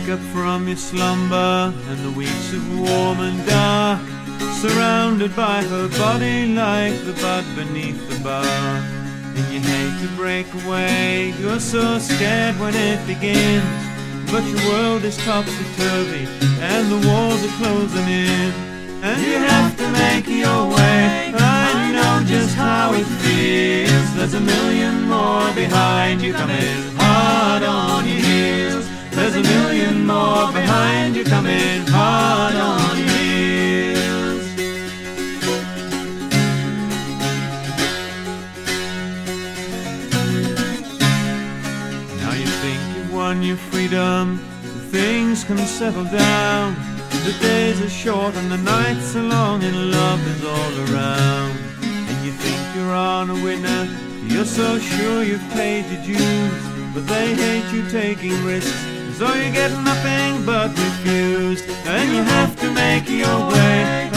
up from your slumber, and the weeks are warm and dark, surrounded by her body like the bud beneath the bark. And you hate to break away, you're so scared when it begins, but your world is topsy-turvy and the walls are closing in, and you have to make your way. I know just how it feels. There's a million more behind you coming hard on your heels. There's a million more behind you coming hard on your heels. Now you think you've won your freedom, things can settle down. The days are short and the nights are long, and love is all around. And you think you're on a winner, you're so sure you've paid your dues, but they hate you taking risks, so you get nothing but refused. And you have to make your way.